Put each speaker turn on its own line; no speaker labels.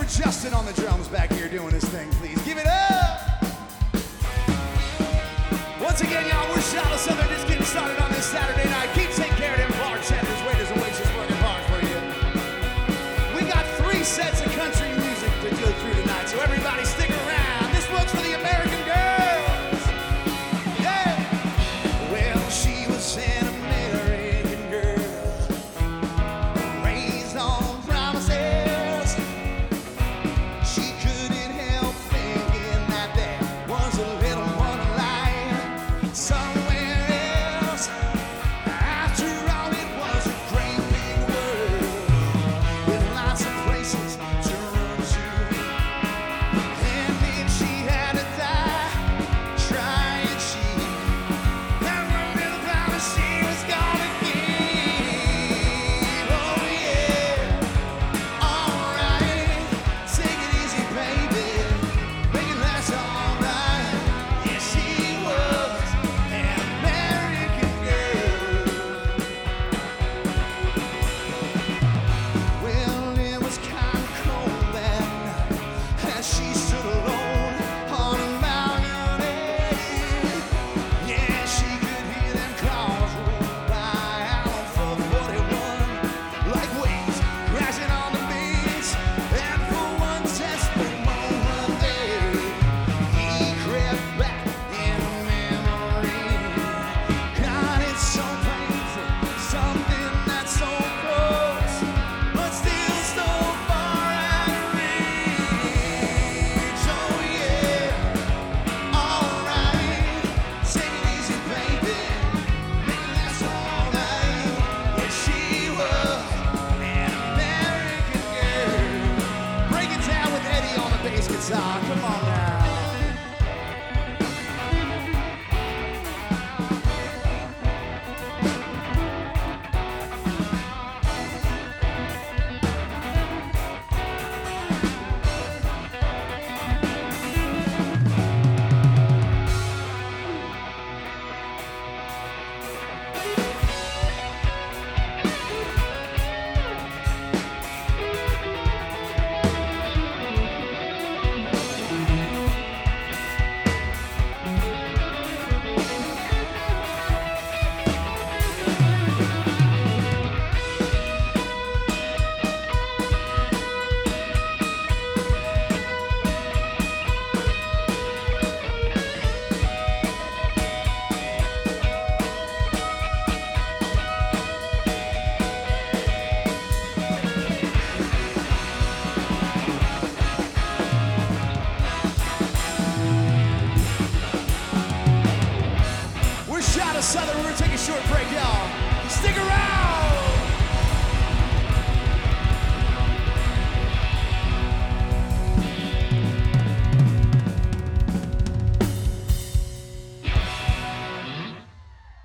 Justin on the drums back here doing his thing, please. Give it up! Once again, y'all, we're Shout of Southern just getting started on this Saturday night. Keep taking care of them bartenders, waiters, and waitresses working hard for you. We got 3 sets of country music to go through tonight, so everybody stick around. This one's for the American girls. Yeah! Well, she was an American girl, raised on promises. She couldn't help thinking that there was a little more to life somewhere else. After all, it was a great big world with lots of places to run to. And if she had to die trying, she never really found that she was gonna give. Oh yeah, alright, take it easy, baby, make it last all night. Yeah, she was an American girl. Well, it was kind of cold that night as she stood alone on a balcony. Yeah, she could hear them cars roll by out on 441 like waves crashing on the beach. And for one desperate moment there, he crept back in memory. God, it's so painful, something that's so close, but still so far out of reach. Oh yeah, alright, take it easy, baby, make it last all night. Yeah, she was an American girl. Break it down with Eddie on the bass guitar. Come on now. We're Shout of Southern